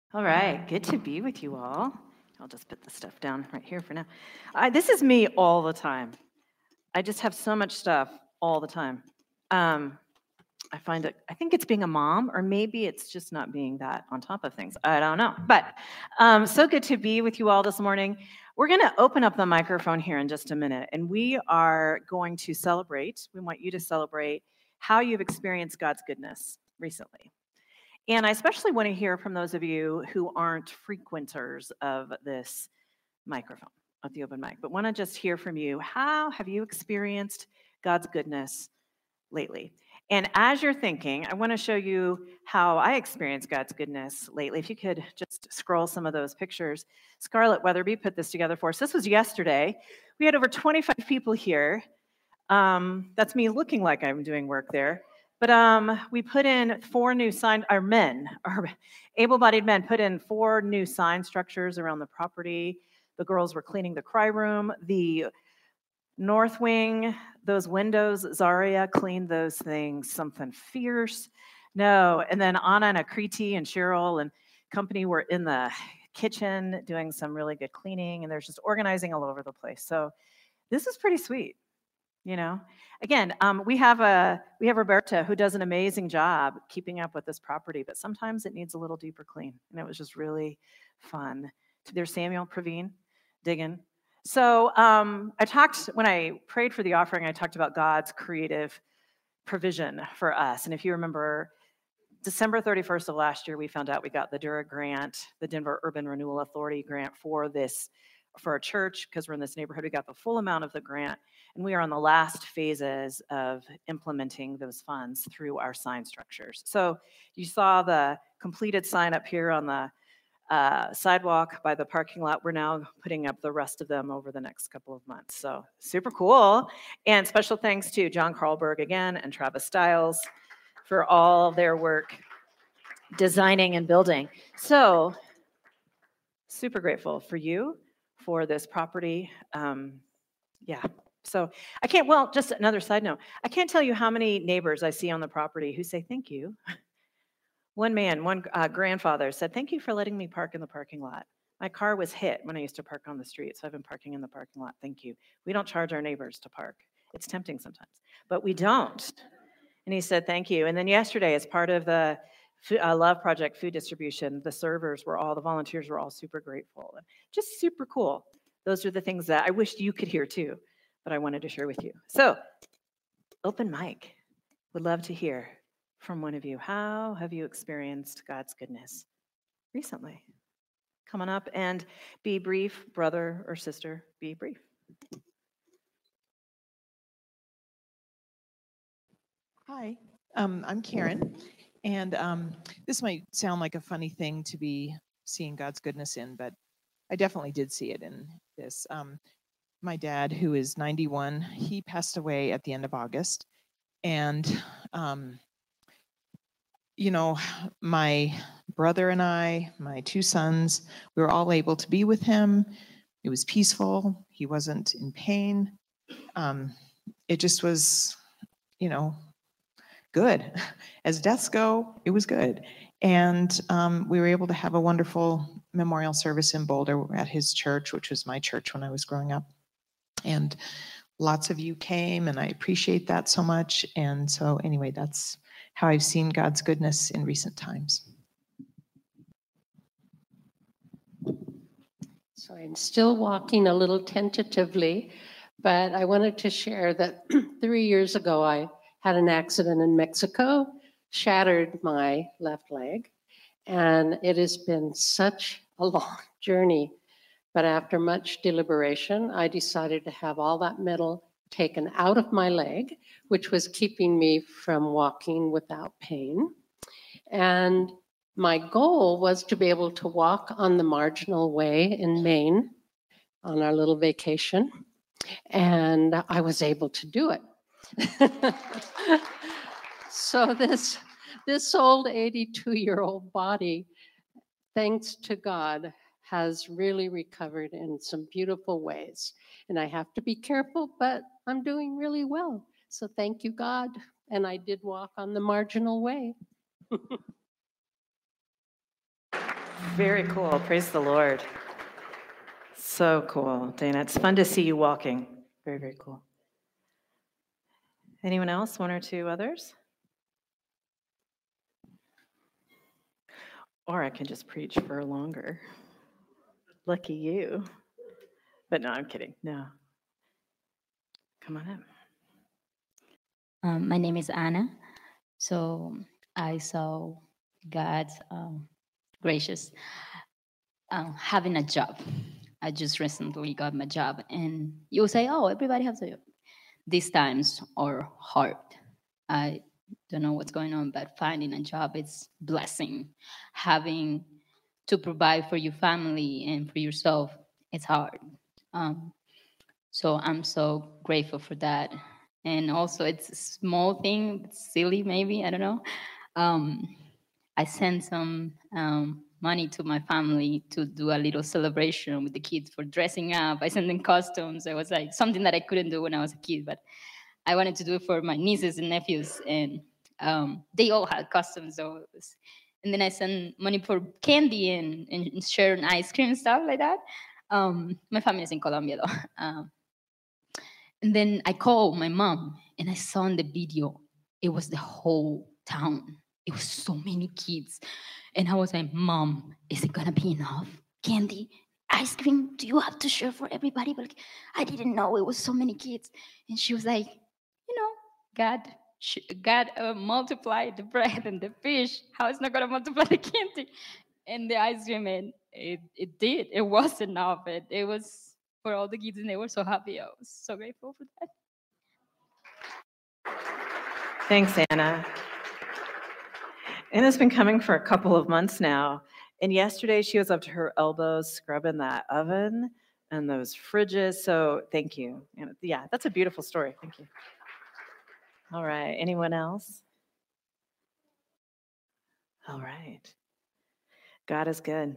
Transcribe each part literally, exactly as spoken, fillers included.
All right, good to be with you all. I'll just put the stuff down right here for now. I, this is me all the time. I just have so much stuff all the time. Um, I find it, I think it's being a mom, or maybe it's just not being that on top of things. I don't know. But um, so good to be with you all this morning. We're going to open up the microphone here in just a minute, and we are going to celebrate. We want you to celebrate how you've experienced God's goodness recently. And I especially want to hear from those of you who aren't frequenters of this microphone, of the open mic, but want to just hear from you. How have you experienced God's goodness lately? And as you're thinking, I want to show you how I experienced God's goodness lately. If you could just scroll some of those pictures. Scarlett Weatherby put this together for us. This was yesterday. We had over twenty-five people here. Um, that's me looking like I'm doing work there. But um, we put in four new sign, our men, our able-bodied men put in four new sign structures around the property. The girls were cleaning the cry room. The north wing, those windows, Zaria cleaned those things, something fierce. No, and then Anna and Akriti and Cheryl and company were in the kitchen doing some really good cleaning, and they're just organizing all over the place. So this is pretty sweet. You know, again, um, we have a we have Roberta who does an amazing job keeping up with this property, but sometimes it needs a little deeper clean, and it was just really fun. There's Samuel Praveen digging. So um, I talked when I prayed for the offering. I talked about God's creative provision for us, and if you remember, December thirty-first of last year, we found out we got the Dura grant, the Denver Urban Renewal Authority grant for this for our church, because we're in this neighborhood. We got the full amount of the grant, and we are on the last phases of implementing those funds through our sign structures. So you saw the completed sign up here on the uh, sidewalk by the parking lot. We're now putting up the rest of them over the next couple of months. So super cool. And special thanks to John Carlberg again and Travis Stiles for all their work designing and building. So super grateful for you for this property. Um, yeah. So I can't, well, just another side note. I can't tell you how many neighbors I see on the property who say thank you. One man, one uh, grandfather said, thank you for letting me park in the parking lot. My car was hit when I used to park on the street, so I've been parking in the parking lot. Thank you. We don't charge our neighbors to park. It's tempting sometimes, but we don't. And he said, thank you. And then yesterday, as part of the uh, Love Project food distribution, the servers were all, the volunteers were all super grateful. Just super cool. Those are the things that I wished you could hear too, but I wanted to share with you. So, open mic. Would love to hear from one of you. How have you experienced God's goodness recently? Come on up and be brief, brother or sister, be brief. Hi, um, I'm Karen, and um, this might sound like a funny thing to be seeing God's goodness in, but I definitely did see it in this. Um, my dad, who is ninety-one, he passed away at the end of August, and um, you know, my brother and I, my two sons, we were all able to be with him. It was peaceful. He wasn't in pain. Um, it just was, you know, good. As deaths go, it was good. And um, we were able to have a wonderful memorial service in Boulder at his church, which was my church when I was growing up. And lots of you came, and I appreciate that so much. And so anyway, that's how I've seen God's goodness in recent times. So I'm still walking a little tentatively, but I wanted to share that three years ago I had an accident in Mexico, shattered my left leg, and it has been such a long journey. But after much deliberation, I decided to have all that metal taken out of my leg, which was keeping me from walking without pain. And my goal was to be able to walk on the Marginal Way in Maine on our little vacation, and I was able to do it. So this, this old eighty-two-year-old body, thanks to God, has really recovered in some beautiful ways. And I have to be careful, but I'm doing really well. So thank you, God. And I did walk on the Marginal Way. Very cool. Praise the Lord. So cool, Dana. It's fun to see you walking. Very, very cool. Anyone else? One or two others? Or I can just preach for longer. Lucky you. But no, I'm kidding. No. Come on up. Um, my name is Anna. So I saw God's um, gracious um, having a job. I just recently got my job, and you say, "Oh, everybody has a job." These times are hard. I don't know what's going on, but finding a job is blessing. Having to provide for your family and for yourself, it's hard. Um, so I'm so grateful for that. And also, it's a small thing, it's silly maybe, I don't know. Um, I sent some um, money to my family to do a little celebration with the kids for dressing up. I sent them costumes. It was like something that I couldn't do when I was a kid, but I wanted to do it for my nieces and nephews, and um, they all had costumes. So it was, and then I sent money for candy and, and share an ice cream and stuff like that. Um, my family is in Colombia though. Um, and then I called my mom, and I saw in the video, it was the whole town. It was so many kids. And I was like, Mom, is it gonna be enough? Candy, ice cream, do you have to share for everybody? But like, I didn't know it was so many kids. And she was like, you know, God, sh- God uh, multiplied the bread and the fish. How is not gonna multiply the candy and the ice cream? And it, it did. It was enough. It, it was for all the kids, and they were so happy. I was so grateful for that. Thanks, Anna. Anna's been coming for a couple of months now. And yesterday she was up to her elbows scrubbing that oven and those fridges. So thank you. And yeah, that's a beautiful story. Thank you. All right. Anyone else? All right. God is good.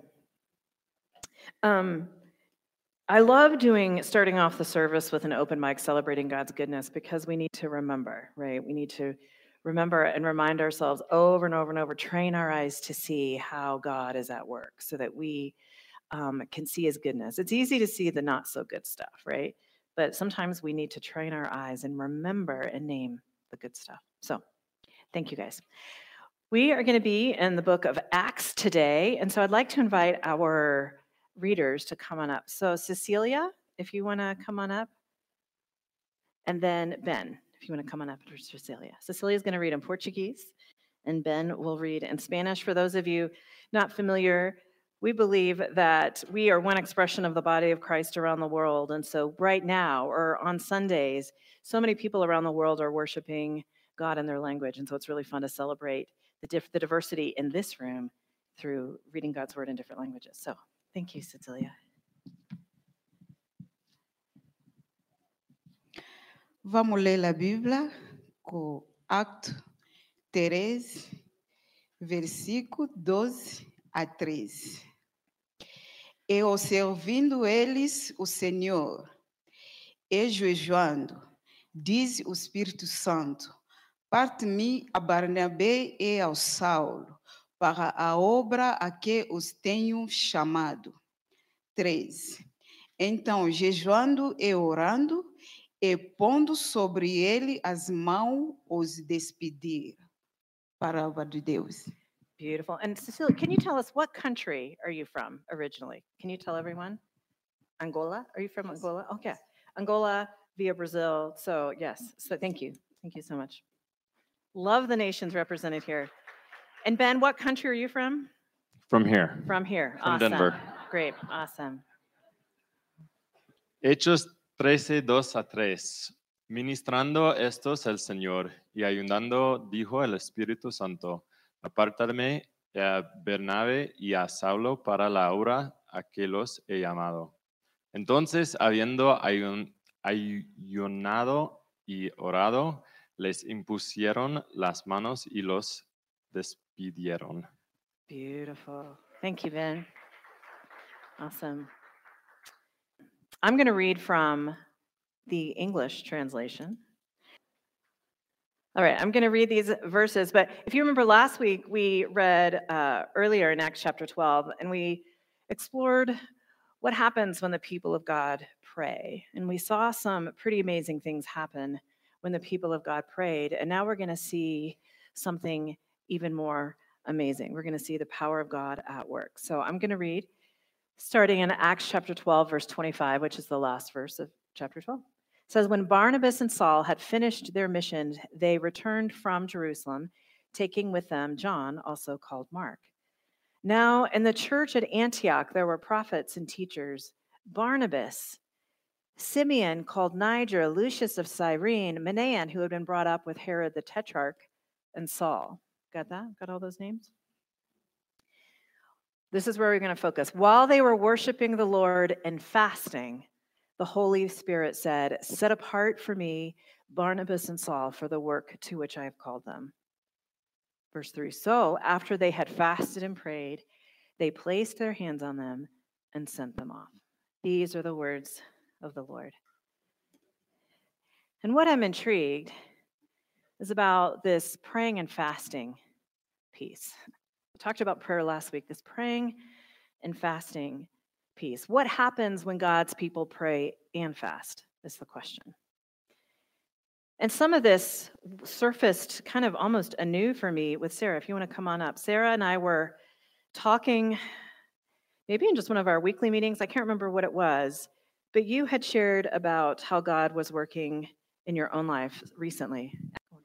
Um, I love doing starting off the service with an open mic celebrating God's goodness, because we need to remember, right? We need to remember and remind ourselves over and over and over, train our eyes to see how God is at work so that we um, can see his goodness. It's easy to see the not so good stuff, right? But sometimes we need to train our eyes and remember and name the good stuff. So thank you guys. We are going to be in the book of Acts today. And so I'd like to invite our readers to come on up. So Cecilia, if you want to come on up. And then Ben, if you want to come on up for Cecilia. Cecilia is going to read in Portuguese, and Ben will read in Spanish. For those of you not familiar, we believe that we are one expression of the body of Christ around the world. And so right now, or on Sundays, so many people around the world are worshiping God in their language. And so it's really fun to celebrate the, diff- the diversity in this room through reading God's word in different languages. So thank you, Cecilia. Vamos ler a Bíblia com Acto treze, versículo doze a treze. E ouvindo eles o Senhor, e jejuando, diz o Espírito Santo: parte-me a Barnabé e ao Saulo, para a obra a que os tenho chamado. treze. Então, jejuando e orando, e pondo sobre ele as mãos, os despedir. Palavra de Deus. Beautiful. And Cecilia, can you tell us, what country are you from originally? Can you tell everyone? Angola? Are you from Angola? Okay. Angola via Brazil. So yes. So thank you. Thank you so much. Love the nations represented here. And Ben, what country are you from? From here. From here. From Awesome. Denver. Great. Awesome. Hechos trece, dos a tres. Ministrando estos el Señor y ayudando, dijo el Espíritu Santo: apártame a Bernabé y a Saulo para la obra a que los he llamado. Entonces, habiendo ayun, ayunado y orado, les impusieron las manos y los despidieron. Beautiful. Thank you, Ben. Awesome. I'm going to read from the English translation. All right, I'm going to read these verses, but if you remember last week, we read uh, earlier in Acts chapter twelve, and we explored what happens when the people of God pray. And we saw some pretty amazing things happen when the people of God prayed. And now we're going to see something even more amazing. We're going to see the power of God at work. So I'm going to read starting in Acts chapter twelve, verse twenty-five, which is the last verse of chapter twelve. It says, when Barnabas and Saul had finished their mission, they returned from Jerusalem, taking with them John, also called Mark. Now, in the church at Antioch, there were prophets and teachers: Barnabas, Simeon called Niger, Lucius of Cyrene, Manaen, who had been brought up with Herod the Tetrarch, and Saul. Got that? Got all those names? This is where we're going to focus. While they were worshiping the Lord and fasting, the Holy Spirit said, set apart for me Barnabas and Saul for the work to which I have called them. Verse three, so after they had fasted and prayed, they placed their hands on them and sent them off. These are the words of the Lord. And what I'm intrigued is about this praying and fasting piece. We talked about prayer last week, this praying and fasting piece. What happens when God's people pray and fast is the question. And some of this surfaced kind of almost anew for me with Sarah. If you want to come on up. Sarah and I were talking maybe in just one of our weekly meetings. I can't remember what it was, but you had shared about how God was working in your own life recently.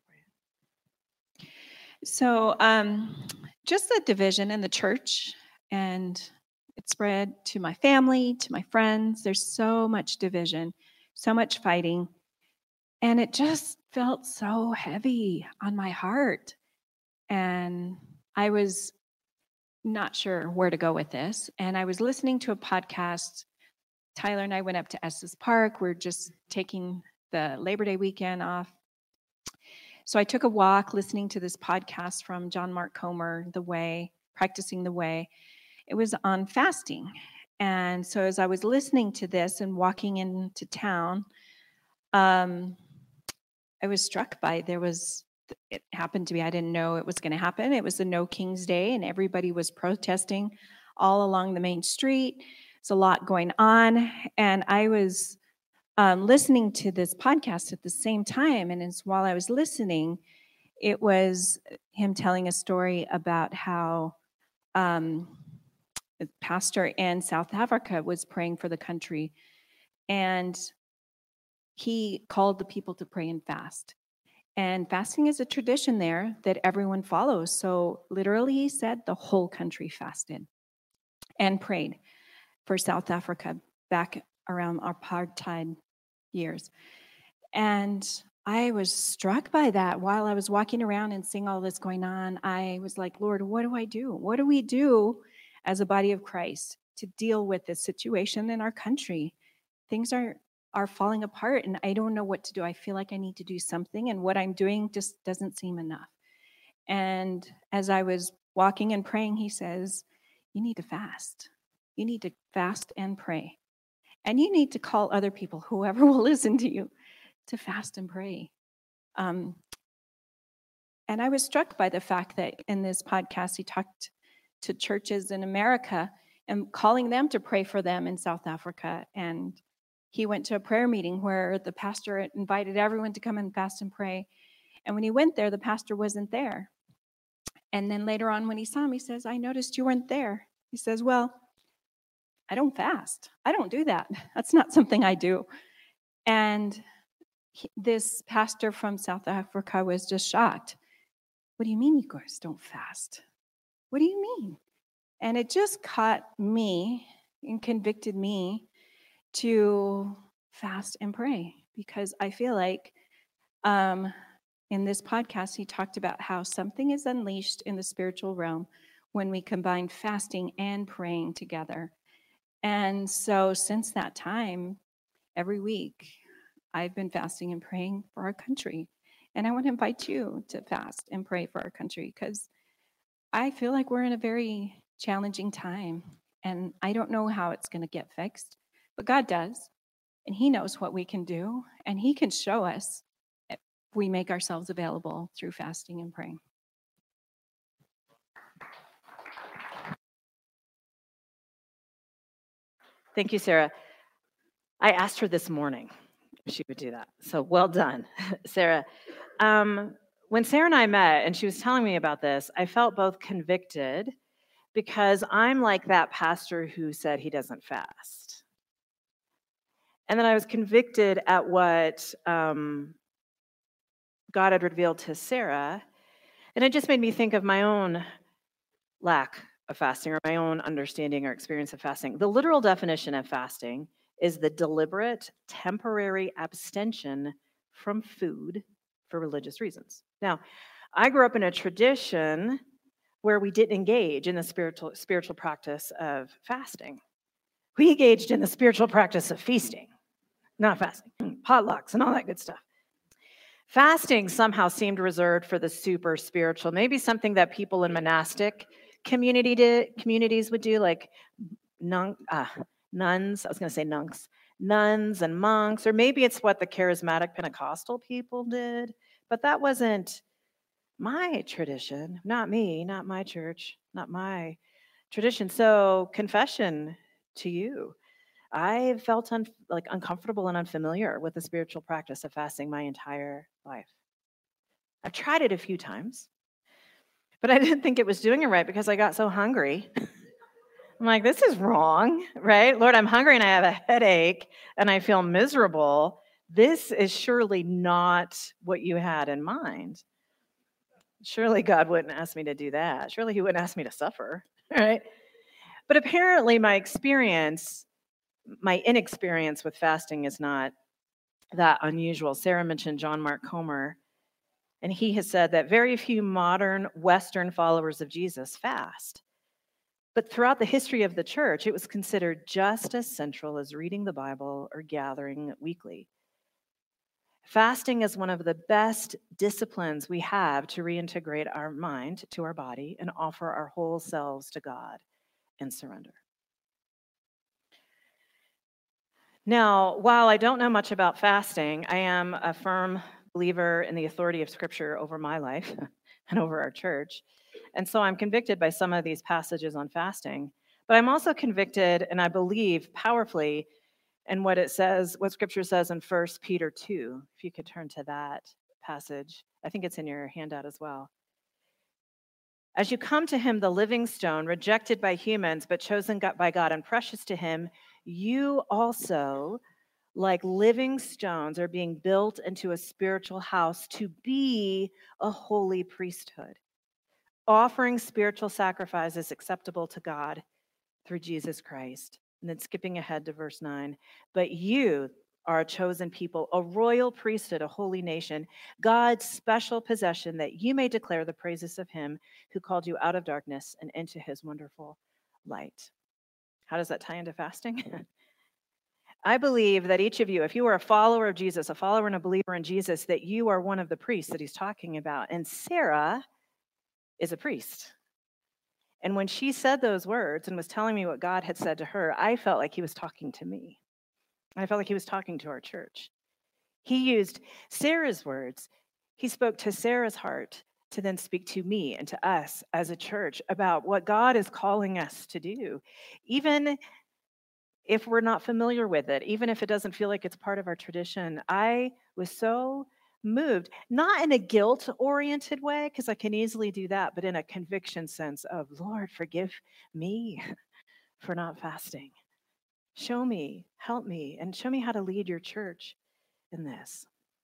So um, just the division in the church, and it spread to my family, to my friends. There's so much division, so much fighting. And it just felt so heavy on my heart. And I was not sure where to go with this. And I was listening to a podcast. Tyler and I went up to Estes Park. We're just taking the Labor Day weekend off. So I took a walk listening to this podcast from John Mark Comer, The Way, Practicing the Way. It was on fasting. And so as I was listening to this and walking into town, um, I was struck by, there was, it happened to be, I didn't know it was going to happen. It was the No King's Day, and everybody was protesting all along the main street. There's a lot going on. And I was um, listening to this podcast at the same time. And it's, while I was listening, it was him telling a story about how um, a pastor in South Africa was praying for the country. And he called the people to pray and fast. And fasting is a tradition there that everyone follows. So literally, he said the whole country fasted and prayed for South Africa back around apartheid years. And I was struck by that while I was walking around and seeing all this going on. I was like, Lord, what do I do? What do we do as a body of Christ to deal with this situation in our country? Things are are falling apart, and I don't know what to do. I feel like I need to do something, and what I'm doing just doesn't seem enough. And as I was walking and praying, he says, you need to fast. You need to fast and pray. And you need to call other people, whoever will listen to you, to fast and pray. Um, and I was struck by the fact that in this podcast, he talked to churches in America and calling them to pray for them in South Africa. And he went to a prayer meeting where the pastor invited everyone to come and fast and pray. And when he went there, the pastor wasn't there. And then later on, when he saw him, he says, I noticed you weren't there. He says, well, I don't fast. I don't do that. That's not something I do. And he, this pastor from South Africa was just shocked. What do you mean you guys don't fast? What do you mean? And it just caught me and convicted me to fast and pray, because I feel like um, in this podcast, he talked about how something is unleashed in the spiritual realm when we combine fasting and praying together. And so since that time, every week, I've been fasting and praying for our country. And I want to invite you to fast and pray for our country, because I feel like we're in a very challenging time, and I don't know how it's going to get fixed. But God does, and he knows what we can do, and he can show us we make ourselves available through fasting and praying. Thank you, Sarah. I asked her this morning if she would do that. So well done, Sarah. Um, when Sarah and I met and she was telling me about this, I felt both convicted because I'm like that pastor who said he doesn't fast. And then I was convicted at what um, God had revealed to Sarah. And it just made me think of my own lack of fasting or my own understanding or experience of fasting. The literal definition of fasting is the deliberate, temporary abstention from food for religious reasons. Now, I grew up in a tradition where we didn't engage in the spiritual, spiritual practice of fasting. We engaged in the spiritual practice of feasting, not fasting, potlucks and all that good stuff. Fasting somehow seemed reserved for the super spiritual, maybe something that people in monastic community did, communities would do, like nun, uh, nuns, I was going to say nunks, nuns and monks, or maybe it's what the charismatic Pentecostal people did, but that wasn't my tradition, not me, not my church, not my tradition. So confession to you, I felt un- like uncomfortable and unfamiliar with the spiritual practice of fasting my entire life. I've tried it a few times, but I didn't think it was doing it right because I got so hungry. I'm like, this is wrong, right? Lord, I'm hungry and I have a headache and I feel miserable. This is surely not what you had in mind. Surely God wouldn't ask me to do that. Surely he wouldn't ask me to suffer, right? But apparently my experience, my inexperience with fasting is not that unusual. Sarah mentioned John Mark Comer, and he has said that very few modern Western followers of Jesus fast. But throughout the history of the church, it was considered just as central as reading the Bible or gathering weekly. Fasting is one of the best disciplines we have to reintegrate our mind to our body and offer our whole selves to God in surrender. Now, while I don't know much about fasting, I am a firm believer in the authority of Scripture over my life and over our church. And so I'm convicted by some of these passages on fasting. But I'm also convicted, and I believe powerfully, in what it says, what Scripture says in First Peter two. If you could turn to that passage. I think it's in your handout as well. As you come to him, the living stone, rejected by humans, but chosen by God and precious to him, you also, like living stones, are being built into a spiritual house to be a holy priesthood, offering spiritual sacrifices acceptable to God through Jesus Christ. And then skipping ahead to verse nine, but you are a chosen people, a royal priesthood, a holy nation, God's special possession, that you may declare the praises of him who called you out of darkness and into his wonderful light. How does that tie into fasting? I believe that each of you, if you are a follower of Jesus, a follower and a believer in Jesus, that you are one of the priests that he's talking about. And Sarah is a priest. And when she said those words and was telling me what God had said to her, I felt like he was talking to me. I felt like he was talking to our church. He used Sarah's words. He spoke to Sarah's heart to then speak to me and to us as a church about what God is calling us to do. Even if we're not familiar with it, even if it doesn't feel like it's part of our tradition, I was so moved, not in a guilt-oriented way, because I can easily do that, but in a conviction sense of, Lord, forgive me for not fasting. Show me, help me, and show me how to lead your church in this.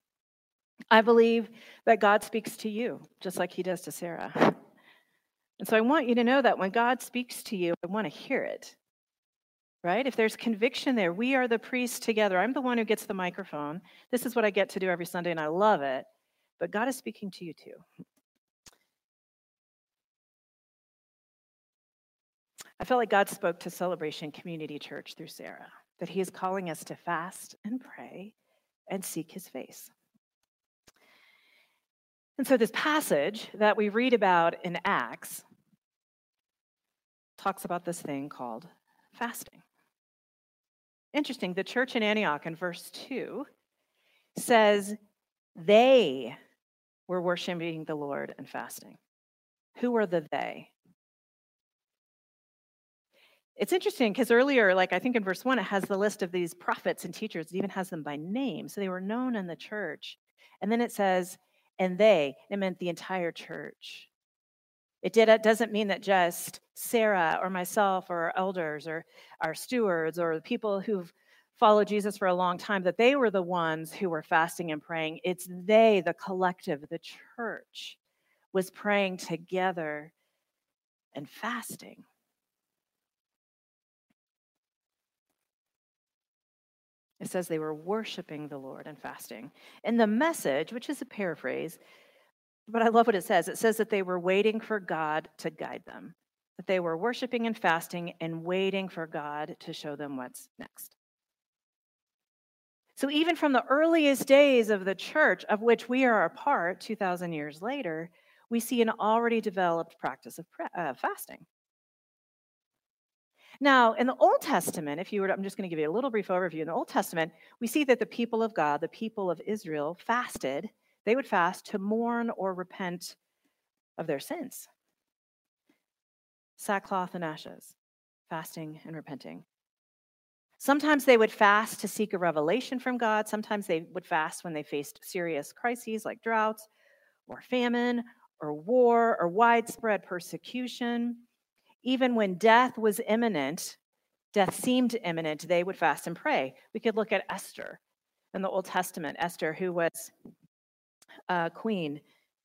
I believe that God speaks to you, just like he does to Sarah. And so I want you to know that when God speaks to you, I want to hear it. Right? If there's conviction there, we are the priests together. I'm the one who gets the microphone. This is what I get to do every Sunday, and I love it. But God is speaking to you too. I felt like God spoke to Celebration Community Church through Sarah, that he is calling us to fast and pray and seek his face. And so this passage that we read about in Acts talks about this thing called fasting. Interesting, the church in Antioch in verse two says, They were worshiping the Lord and fasting. Who are the they? It's interesting because earlier, like I think in verse one, it has the list of these prophets and teachers. It even has them by name. So they were known in the church. And then it says, and they, it meant the entire church. It did. It doesn't mean that just Sarah or myself or our elders or our stewards or the people who've followed Jesus for a long time, that they were the ones who were fasting and praying. It's they, the collective, the church, was praying together and fasting. It says they were worshiping the Lord and fasting. And the Message, which is a paraphrase, but I love what it says. It says that they were waiting for God to guide them, that they were worshiping and fasting and waiting for God to show them what's next. So even from the earliest days of the church, of which we are a part two thousand years later, we see an already developed practice of uh, fasting. Now, in the Old Testament, if you were, to, I'm just going to give you a little brief overview. In the Old Testament, we see that the people of God, the people of Israel, fasted. They would fast to mourn or repent of their sins. Sackcloth and ashes, fasting and repenting. Sometimes they would fast to seek a revelation from God. Sometimes they would fast when they faced serious crises like droughts or famine or war or widespread persecution. Even when death was imminent, death seemed imminent, they would fast and pray. We could look at Esther in the Old Testament, Esther, who was a queen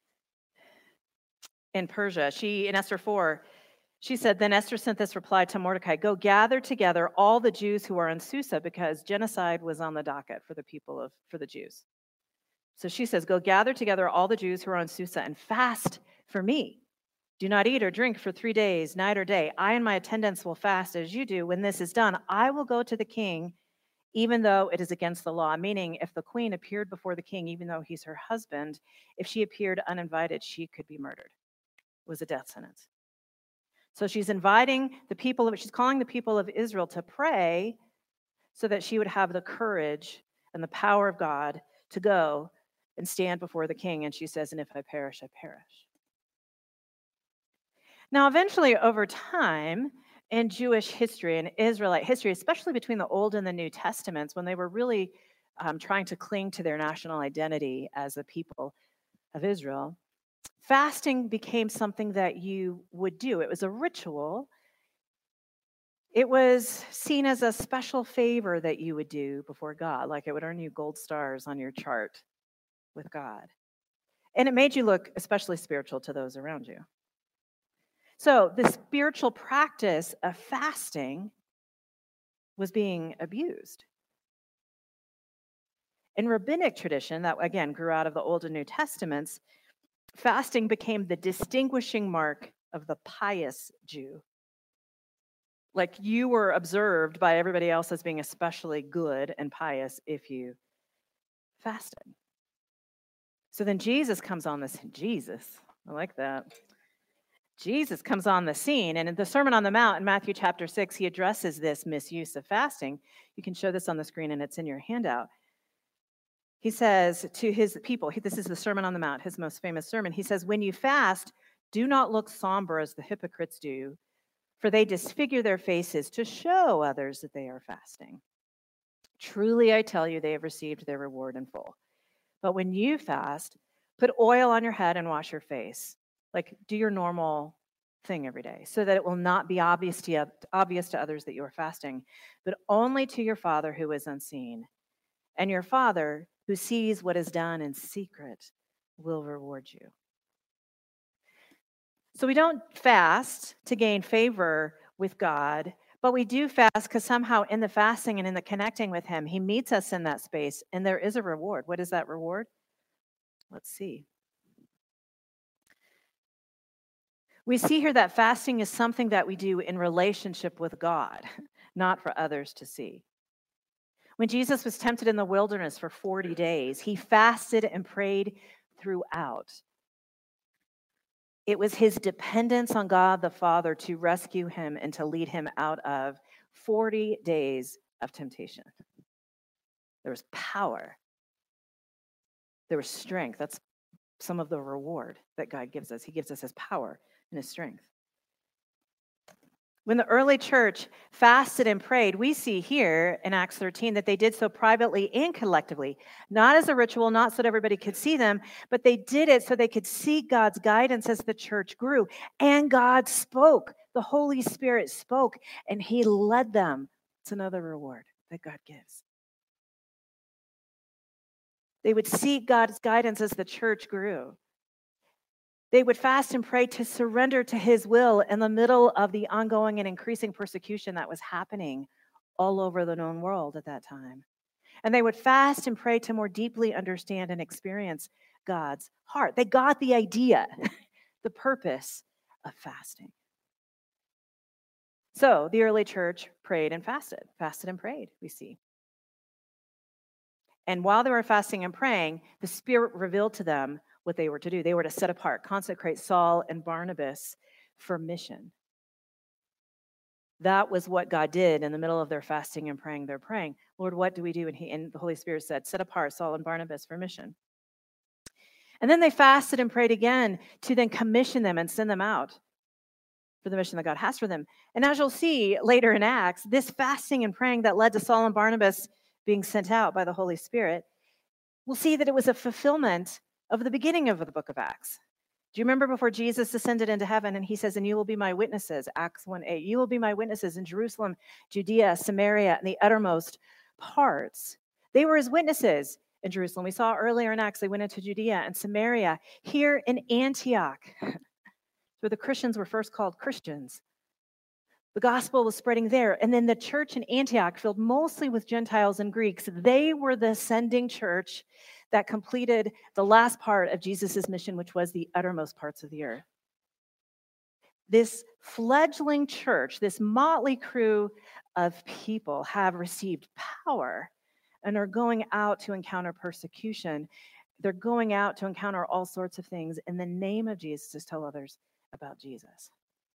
in Persia. She, in Esther four, she said, then Esther sent this reply to Mordecai, go gather together all the Jews who are in Susa, because genocide was on the docket for the people of, for the Jews. So she says, go gather together all the Jews who are in Susa and fast for me. Do not eat or drink for three days, night or day. I and my attendants will fast as you do. When this is done, I will go to the king, even though it is against the law. Meaning, if the queen appeared before the king, even though he's her husband, if she appeared uninvited, she could be murdered. It was a death sentence. So she's inviting the people, of, she's calling the people of Israel to pray so that she would have the courage and the power of God to go and stand before the king. And she says, and if I perish, I perish. Now, eventually, over time, in Jewish history and Israelite history, especially between the Old and the New Testaments, when they were really um, trying to cling to their national identity as a people of Israel, fasting became something that you would do. It was a ritual. It was seen as a special favor that you would do before God, like it would earn you gold stars on your chart with God. And it made you look especially spiritual to those around you. So the spiritual practice of fasting was being abused. In rabbinic tradition, that again grew out of the Old and New Testaments, fasting became the distinguishing mark of the pious Jew. Like you were observed by everybody else as being especially good and pious if you fasted. So then Jesus comes on this, Jesus, I like that. Jesus comes on the scene, and in the Sermon on the Mount in Matthew chapter six, he addresses this misuse of fasting. You can show this on the screen, and it's in your handout. He says to his people, this is the Sermon on the Mount, his most famous sermon. He says, when you fast, do not look somber as the hypocrites do, for they disfigure their faces to show others that they are fasting. Truly, I tell you, they have received their reward in full. But when you fast, put oil on your head and wash your face. Like, do your normal thing every day so that it will not be obvious to, you, obvious to others that you are fasting, but only to your Father who is unseen. And your Father who sees what is done in secret will reward you. So we don't fast to gain favor with God, but we do fast because somehow in the fasting and in the connecting with him, he meets us in that space, and there is a reward. What is that reward? Let's see. We see here that fasting is something that we do in relationship with God, not for others to see. When Jesus was tempted in the wilderness for forty days, he fasted and prayed throughout. It was his dependence on God the Father to rescue him and to lead him out of forty days of temptation. There was power There was strength. That's some of the reward that God gives us. He gives us his power and his strength. When the early church fasted and prayed, we see here in Acts thirteen that they did so privately and collectively, not as a ritual, not so that everybody could see them, but they did it so they could see God's guidance as the church grew. And God spoke. The Holy Spirit spoke, and he led them. It's another reward that God gives. They would seek God's guidance as the church grew. They would fast and pray to surrender to his will in the middle of the ongoing and increasing persecution that was happening all over the known world at that time. And they would fast and pray to more deeply understand and experience God's heart. They got the idea, the purpose of fasting. So the early church prayed and fasted, fasted and prayed, we see. And while they were fasting and praying, the Spirit revealed to them what they were to do. They were to set apart, consecrate Saul and Barnabas for mission. That was what God did in the middle of their fasting and praying. They're praying, Lord, what do we do? And, he, and the Holy Spirit said, set apart Saul and Barnabas for mission. And then they fasted and prayed again to then commission them and send them out for the mission that God has for them. And as you'll see later in Acts, this fasting and praying that led to Saul and Barnabas being sent out by the Holy Spirit, we'll see that it was a fulfillment of the beginning of the book of Acts. Do you remember before Jesus ascended into heaven and he says, and you will be my witnesses, Acts one eight, you will be my witnesses in Jerusalem, Judea, Samaria, and the uttermost parts. They were his witnesses in Jerusalem. We saw earlier in Acts, they went into Judea and Samaria. Here in Antioch, where the Christians were first called Christians, the gospel was spreading there. And then the church in Antioch, filled mostly with Gentiles and Greeks, they were the ascending church that completed the last part of Jesus' mission, which was the uttermost parts of the earth. This fledgling church, this motley crew of people have received power and are going out to encounter persecution. They're going out to encounter all sorts of things in the name of Jesus to tell others about Jesus.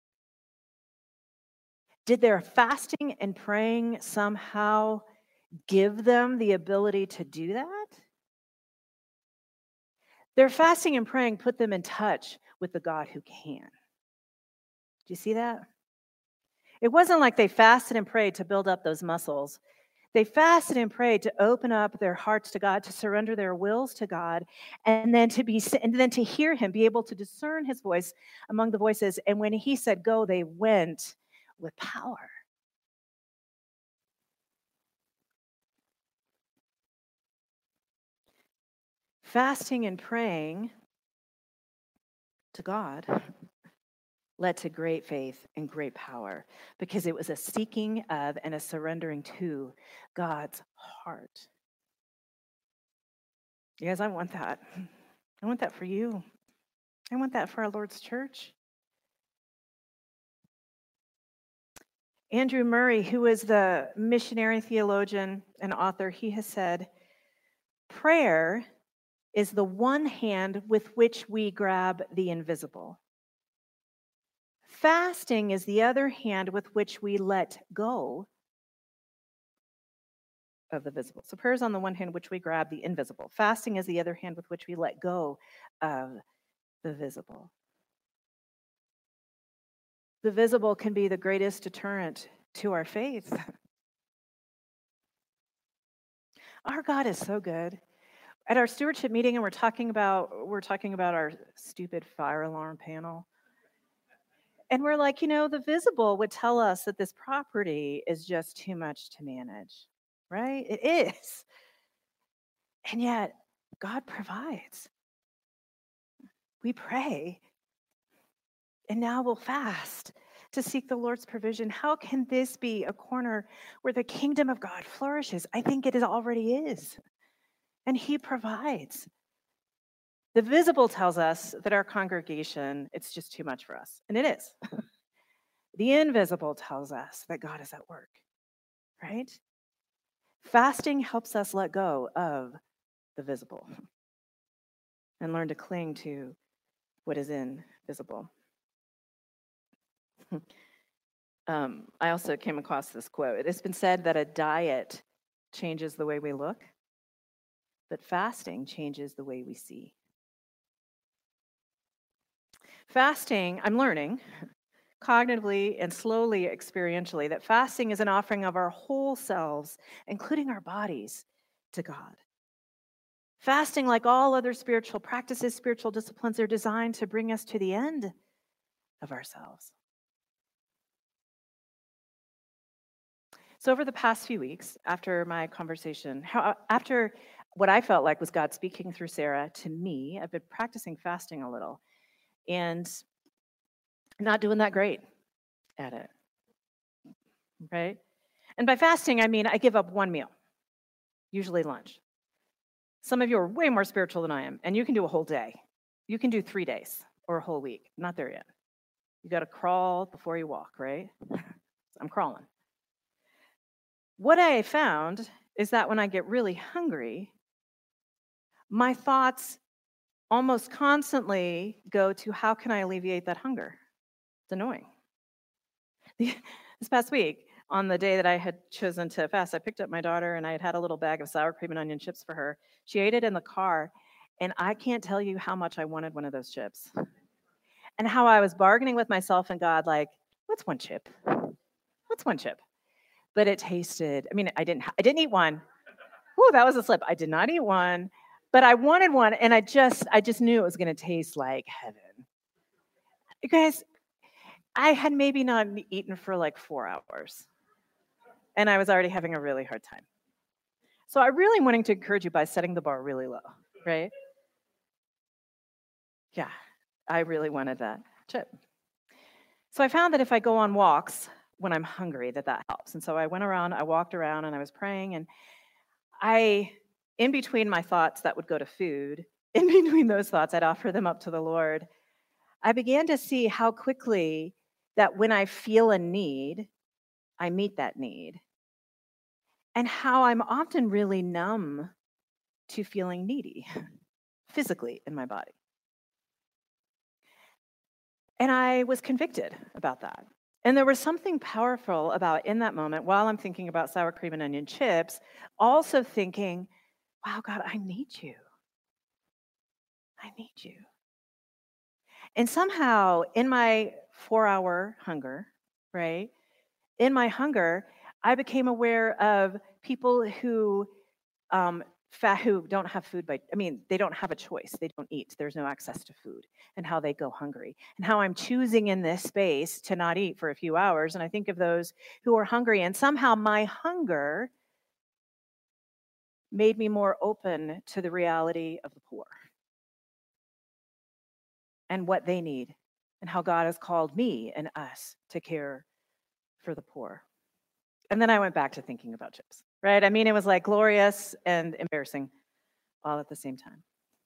Did their fasting and praying somehow give them the ability to do that? Their fasting and praying put them in touch with the God who can. Do you see that? It wasn't like they fasted and prayed to build up those muscles. They fasted and prayed to open up their hearts to God, to surrender their wills to God, and then to be and then to hear him, be able to discern his voice among the voices. And when he said go, they went with power. Fasting and praying to God led to great faith and great power because it was a seeking of and a surrendering to God's heart. You guys, I want that. I want that for you. I want that for our Lord's church. Andrew Murray, who is the missionary theologian and author, he has said, prayer is the one hand with which we grab the invisible. Fasting is the other hand with which we let go of the visible. So prayer is on the one hand which we grab the invisible. Fasting is the other hand with which we let go of the visible. The visible can be the greatest deterrent to our faith. Our God is so good. At our stewardship meeting, and we're talking about we're talking about our stupid fire alarm panel. And we're like, you know, the visible would tell us that this property is just too much to manage, right? It is. And yet, God provides. We pray. And now we'll fast to seek the Lord's provision. How can this be a corner where the kingdom of God flourishes? I think it already is. And he provides. The visible tells us that our congregation, it's just too much for us. And it is. The invisible tells us that God is at work, right? Fasting helps us let go of the visible and learn to cling to what is invisible. um, I also came across this quote. It has been said that a diet changes the way we look, but fasting changes the way we see. Fasting, I'm learning cognitively and slowly experientially that fasting is an offering of our whole selves, including our bodies, to God. Fasting, like all other spiritual practices, spiritual disciplines, are designed to bring us to the end of ourselves. So over the past few weeks, after my conversation, how, after what I felt like was God speaking through Sarah to me, I've been practicing fasting a little and not doing that great at it, right? And by fasting, I mean I give up one meal, usually lunch. Some of you are way more spiritual than I am, and you can do a whole day. You can do three days or a whole week. Not there yet. You got to crawl before you walk, right? I'm crawling. What I found is that when I get really hungry, my thoughts almost constantly go to how can I alleviate that hunger? It's annoying. This past week, on the day that I had chosen to fast, I picked up my daughter and I had had a little bag of sour cream and onion chips for her. She ate it in the car, and I can't tell you how much I wanted one of those chips. And how I was bargaining with myself and God, like, what's one chip? What's one chip? But it tasted, I mean, I didn't I didn't eat one. Ooh, that was a slip. I did not eat one, but I wanted one, and I just I just knew it was going to taste like heaven. You guys, I had maybe not eaten for like four hours, and I was already having a really hard time. So I really wanting to encourage you by setting the bar really low, right? Yeah, I really wanted that chip. So I found that if I go on walks when I'm hungry, that that helps. And so I went around, I walked around, and I was praying, and I, in between my thoughts that would go to food, in between those thoughts, I'd offer them up to the Lord. I began to see how quickly that when I feel a need, I meet that need. And how I'm often really numb to feeling needy physically in my body. And I was convicted about that. And there was something powerful about in that moment, while I'm thinking about sour cream and onion chips, also thinking, wow, God, I need you. I need you. And somehow in my four hour hunger, right, in my hunger, I became aware of people who um, fa- who don't have food by, I mean, they don't have a choice. They don't eat. There's no access to food, and how they go hungry, and how I'm choosing in this space to not eat for a few hours. And I think of those who are hungry, and somehow my hunger made me more open to the reality of the poor and what they need, and how God has called me and us to care for the poor. And then I went back to thinking about chips, right? I mean, it was like glorious and embarrassing all at the same time.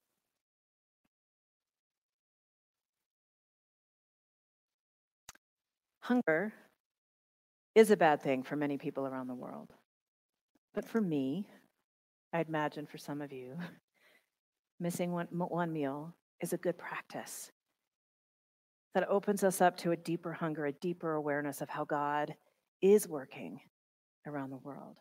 Hunger is a bad thing for many people around the world. But for me, I imagine for some of you, missing one, one meal is a good practice that opens us up to a deeper hunger, a deeper awareness of how God is working around the world.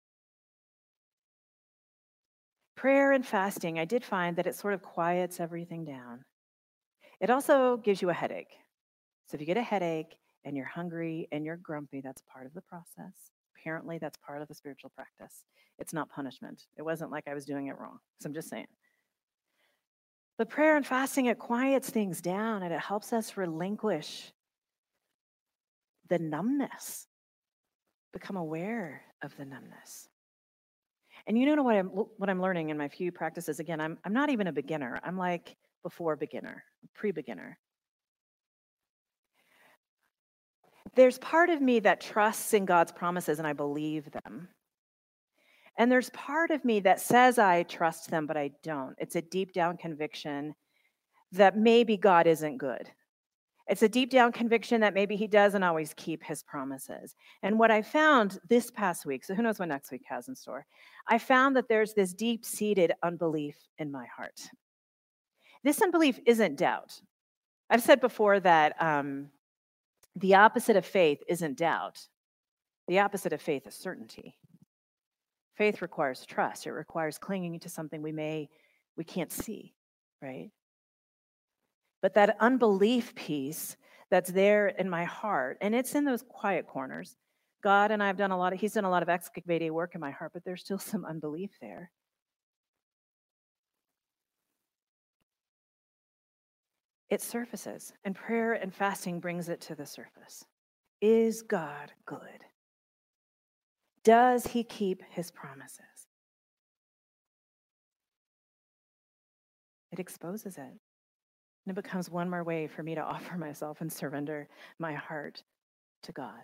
Prayer and fasting, I did find that it sort of quiets everything down. It also gives you a headache. So if you get a headache and you're hungry and you're grumpy, that's part of the process. Apparently, that's part of the spiritual practice. It's not punishment. It wasn't like I was doing it wrong. So I'm just saying. But prayer and fasting, it quiets things down and it helps us relinquish the numbness, become aware of the numbness. And you know what I'm what I'm learning in my few practices. Again, I'm I'm not even a beginner. I'm like before beginner, pre-beginner. There's part of me that trusts in God's promises and I believe them. And there's part of me that says I trust them, but I don't. It's a deep down conviction that maybe God isn't good. It's a deep down conviction that maybe he doesn't always keep his promises. And what I found this past week, so who knows what next week has in store, I found that there's this deep-seated unbelief in my heart. This unbelief isn't doubt. I've said before that um, the opposite of faith isn't doubt. The opposite of faith is certainty. Faith requires trust. It requires clinging to something we may, we can't see, right? But that unbelief piece that's there in my heart, and it's in those quiet corners. God and I have done a lot of, he's done a lot of excavating work in my heart, but there's still some unbelief there. It surfaces, and prayer and fasting brings it to the surface. Is God good? Does he keep his promises? It exposes it. And it becomes one more way for me to offer myself and surrender my heart to God.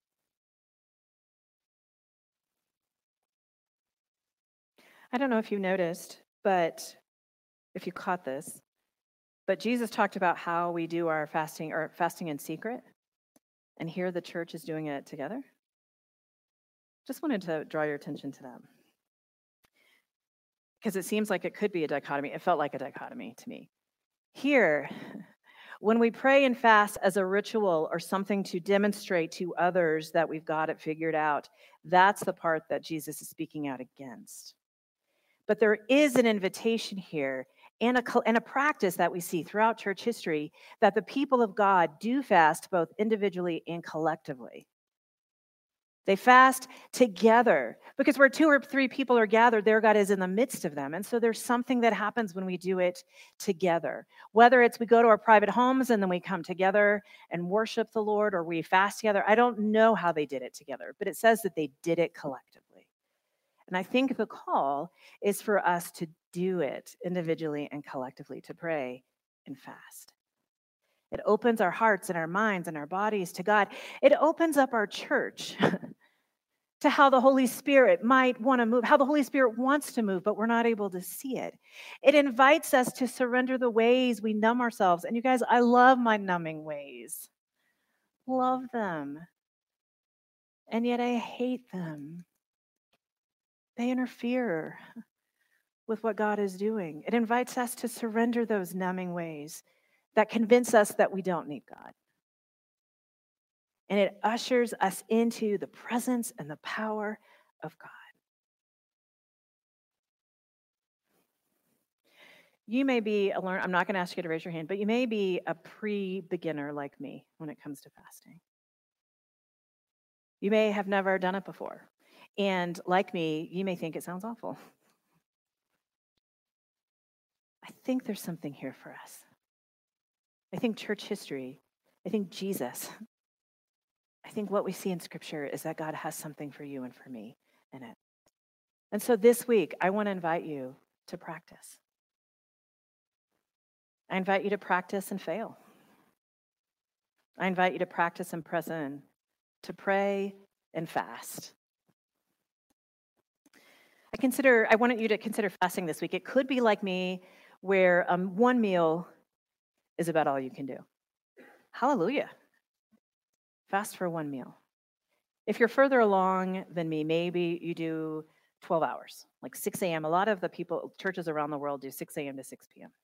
I don't know if you noticed, but if you caught this, but Jesus talked about how we do our fasting or fasting in secret. And here the church is doing it together. Just wanted to draw your attention to that. Because it seems like it could be a dichotomy. It felt like a dichotomy to me. Here, when we pray and fast as a ritual or something to demonstrate to others that we've got it figured out, that's the part that Jesus is speaking out against. But there is an invitation here and a, and a practice that we see throughout church history that the people of God do fast both individually and collectively. They fast together because where two or three people are gathered, there God is in the midst of them. And so there's something that happens when we do it together. Whether it's we go to our private homes and then we come together and worship the Lord, or we fast together. I don't know how they did it together, but it says that they did it collectively. And I think the call is for us to do it individually and collectively, to pray and fast. It opens our hearts and our minds and our bodies to God. It opens up our church to how the Holy Spirit might want to move, how the Holy Spirit wants to move, but we're not able to see it. It invites us to surrender the ways we numb ourselves. And you guys, I love my numbing ways. Love them. And yet I hate them. They interfere with what God is doing. It invites us to surrender those numbing ways that convince us that we don't need God. And it ushers us into the presence and the power of God. You may be a learner, I'm not going to ask you to raise your hand, but you may be a pre-beginner like me when it comes to fasting. You may have never done it before. And like me, you may think it sounds awful. I think there's something here for us. I think church history, I think Jesus, I think what we see in Scripture is that God has something for you and for me in it. And so this week, I want to invite you to practice. I invite you to practice and fail. I invite you to practice and press in, to pray and fast. I consider, I wanted you to consider fasting this week. It could be like me, where um, one meal is about all you can do. Hallelujah. Fast for one meal. If you're further along than me, maybe you do twelve hours, like six a.m. A lot of the people, churches around the world do six a.m. to six p.m.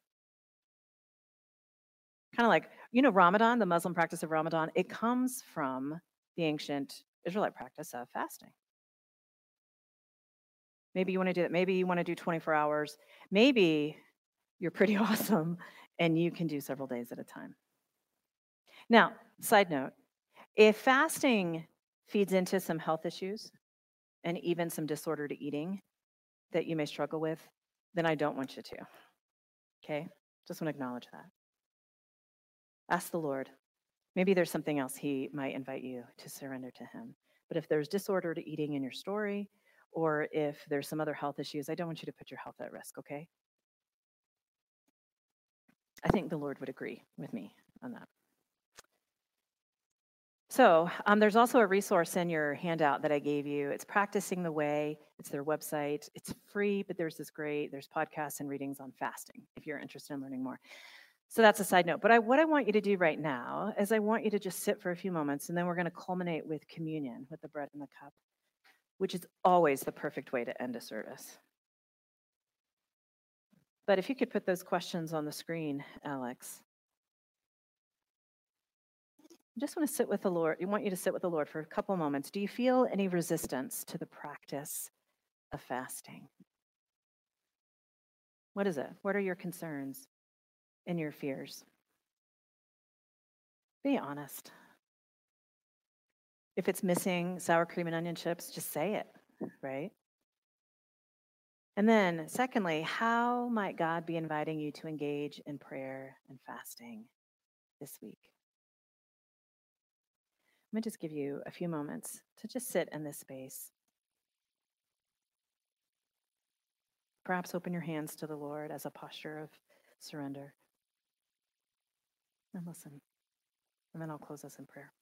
Kind of like, you know, Ramadan, the Muslim practice of Ramadan, it comes from the ancient Israelite practice of fasting. Maybe you want to do that. Maybe you want to do twenty-four hours. Maybe you're pretty awesome and you can do several days at a time. Now, side note, if fasting feeds into some health issues and even some disordered eating that you may struggle with, then I don't want you to. Okay? Just want to acknowledge that. Ask the Lord. Maybe there's something else he might invite you to surrender to him. But if there's disordered eating in your story, or if there's some other health issues, I don't want you to put your health at risk, okay? I think the Lord would agree with me on that. So um, there's also a resource in your handout that I gave you. It's Practicing the Way. It's their website. It's free, but there's this great, there's podcasts and readings on fasting if you're interested in learning more. So that's a side note. But I, what I want you to do right now is I want you to just sit for a few moments, and then we're going to culminate with communion, with the bread and the cup, which is always the perfect way to end a service. But if you could put those questions on the screen, Alex. I just want to sit with the Lord. I want you to sit with the Lord for a couple moments. Do you feel any resistance to the practice of fasting? What is it? What are your concerns and your fears? Be honest. If it's missing sour cream and onion chips, just say it, right? And then, secondly, how might God be inviting you to engage in prayer and fasting this week? I'm going to just give you a few moments to just sit in this space. Perhaps open your hands to the Lord as a posture of surrender. And listen. And then I'll close us in prayer.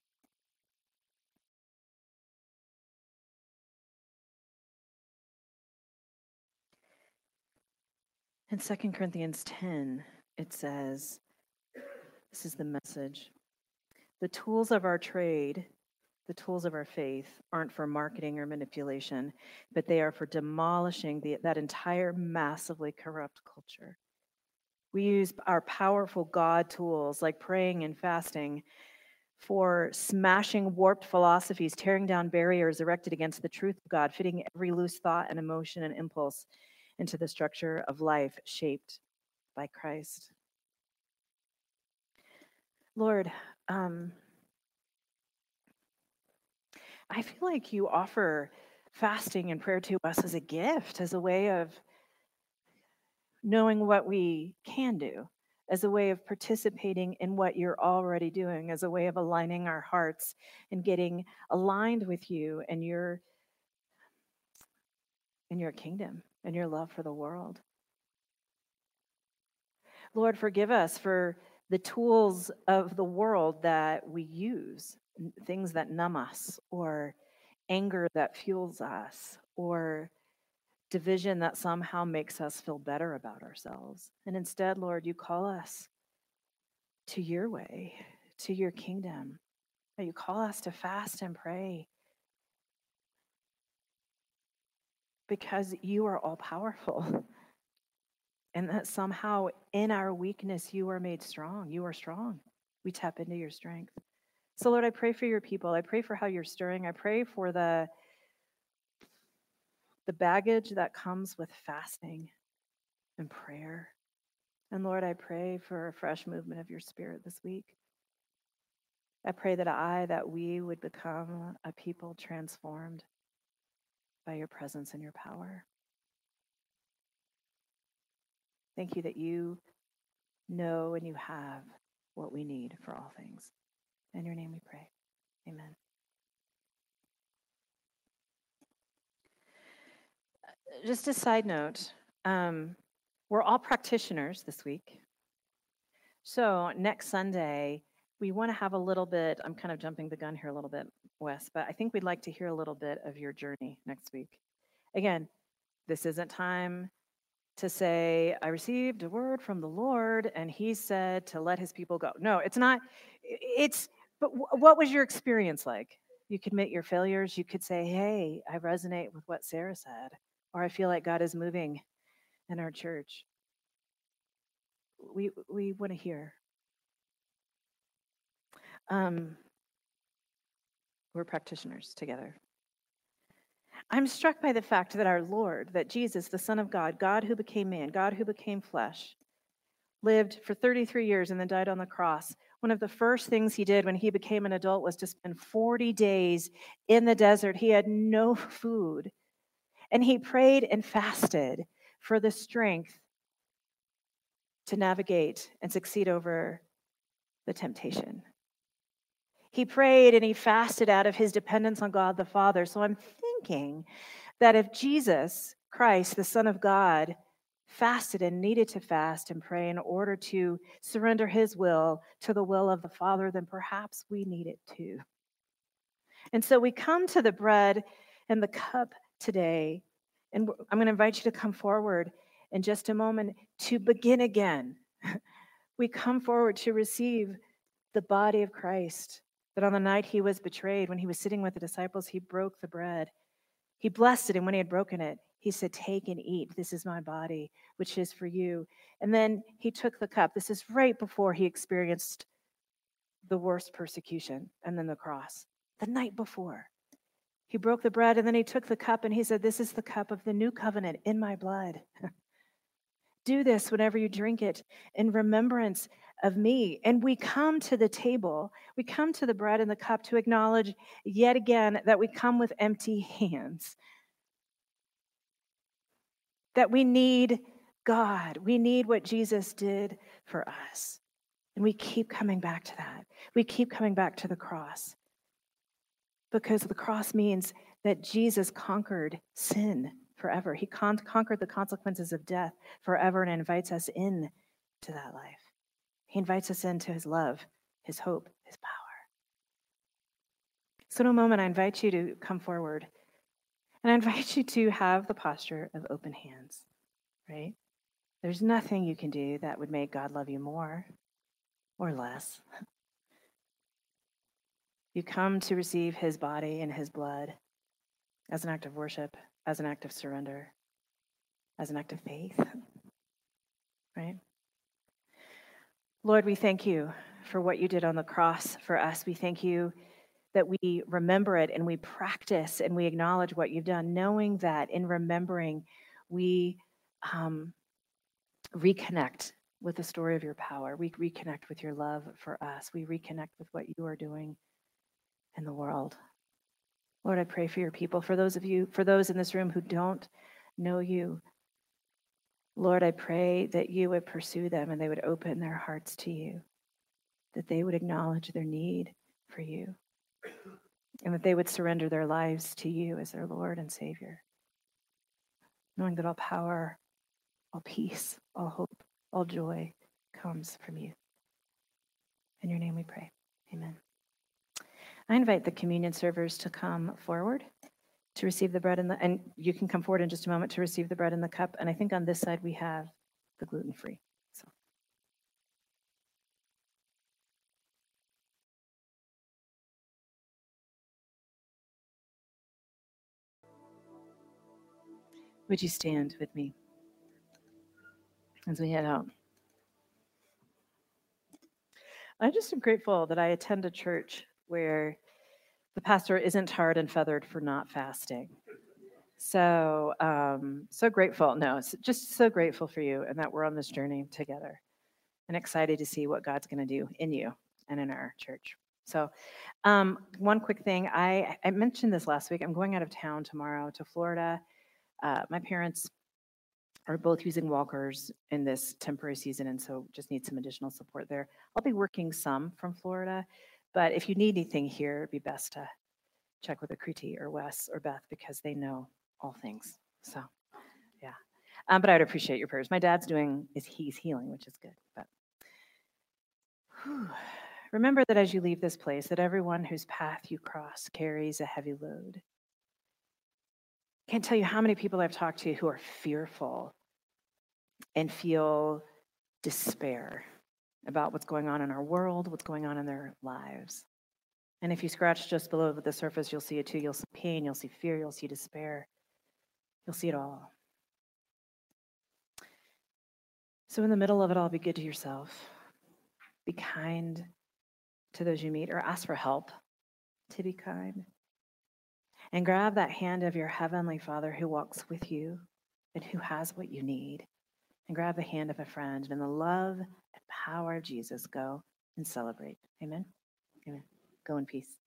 In Second Corinthians ten, it says, this is the message. The tools of our trade, the tools of our faith, aren't for marketing or manipulation, but they are for demolishing the, that entire massively corrupt culture. We use our powerful God tools like praying and fasting for smashing warped philosophies, tearing down barriers erected against the truth of God, fitting every loose thought and emotion and impulse into the structure of life shaped by Christ. Lord, um, I feel like you offer fasting and prayer to us as a gift, as a way of knowing what we can do, as a way of participating in what you're already doing, as a way of aligning our hearts and getting aligned with you and your, and your kingdom and your love for the world. Lord, forgive us for the tools of the world that we use, things that numb us, or anger that fuels us, or division that somehow makes us feel better about ourselves. And instead, Lord, you call us to your way, to your kingdom. That you call us to fast and pray because you are all powerful. And that somehow in our weakness, you are made strong. You are strong. We tap into your strength. So Lord, I pray for your people. I pray for how you're stirring. I pray for the, the baggage that comes with fasting and prayer. And Lord, I pray for a fresh movement of your spirit this week. I pray that I, that we would become a people transformed by your presence and your power. Thank you that you know and you have what we need for all things. In your name we pray. Amen. Just a side note, um, we're all practitioners this week. So next Sunday, we want to have a little bit, I'm kind of jumping the gun here a little bit, Wes, but I think we'd like to hear a little bit of your journey next week. Again, this isn't time to say, I received a word from the Lord and he said to let his people go. No, it's not. It's, but what was your experience like? You could admit your failures. You could say, hey, I resonate with what Sarah said, or I feel like God is moving in our church. We, we want to hear. Um, we're practitioners together. I'm struck by the fact that our Lord, that Jesus, the Son of God, God who became man, God who became flesh, lived for thirty-three years and then died on the cross. One of the first things he did when he became an adult was to spend forty days in the desert. He had no food. And he prayed and fasted for the strength to navigate and succeed over the temptation. He prayed and he fasted out of his dependence on God the Father. So I'm thinking that if Jesus Christ, the Son of God, fasted and needed to fast and pray in order to surrender his will to the will of the Father, then perhaps we need it too. And so we come to the bread and the cup today, and I'm going to invite you to come forward in just a moment to begin again. We come forward to receive the body of Christ, that on the night he was betrayed, when he was sitting with the disciples, he broke the bread. He blessed it, and when he had broken it, he said, take and eat. This is my body, which is for you. And then he took the cup. This is right before he experienced the worst persecution and then the cross. The night before, He broke the bread and then he took the cup and he said, this is the cup of the new covenant in my blood. Do this whenever you drink it in remembrance of me. And we come to the table, we come to the bread and the cup to acknowledge yet again that we come with empty hands. That we need God. We need what Jesus did for us. And we keep coming back to that. We keep coming back to the cross. Because the cross means that Jesus conquered sin forever. He con- conquered the consequences of death forever and invites us in to that life. He invites us into his love, his hope, his power. So in a moment, I invite you to come forward. And I invite you to have the posture of open hands, right? There's nothing you can do that would make God love you more or less. You come to receive his body and his blood as an act of worship, as an act of surrender, as an act of faith, right? Lord, we thank you for what you did on the cross for us. We thank you that we remember it and we practice and we acknowledge what you've done, knowing that in remembering, we um, reconnect with the story of your power. We reconnect with your love for us. We reconnect with what you are doing in the world. Lord, I pray for your people, for those of you, for those in this room who don't know you. Lord, I pray that you would pursue them and they would open their hearts to you, that they would acknowledge their need for you, and that they would surrender their lives to you as their Lord and Savior, knowing that all power, all peace, all hope, all joy comes from you. In your name we pray. Amen. I invite the communion servers to come forward to receive the bread and the, and you can come forward in just a moment to receive the bread and the cup. And I think on this side we have the gluten-free. So. Would you stand with me as we head out? I just am grateful that I attend a church where the pastor isn't tarred and feathered for not fasting. So, um, so grateful. No, it's just so grateful for you and that we're on this journey together and excited to see what God's going to do in you and in our church. So um, one quick thing. I, I mentioned this last week. I'm going out of town tomorrow to Florida. Uh, my parents are both using walkers in this temporary season, and so just need some additional support there. I'll be working some from Florida, but if you need anything here, it'd be best to check with Akriti or Wes or Beth because they know all things. So, yeah. Um, but I would appreciate your prayers. My dad's doing is he's healing, which is good. But whew. Remember that as you leave this place, that everyone whose path you cross carries a heavy load. Can't tell you how many people I've talked to who are fearful and feel despair about what's going on in our world, what's going on in their lives. And if you scratch just below the surface, you'll see it too. You'll see pain, you'll see fear, you'll see despair. You'll see it all. So in the middle of it all, be good to yourself. Be kind to those you meet, or ask for help to be kind. And grab that hand of your heavenly Father who walks with you and who has what you need. And grab the hand of a friend. And in the love and power of Jesus, go and celebrate. Amen? Amen. Go in peace.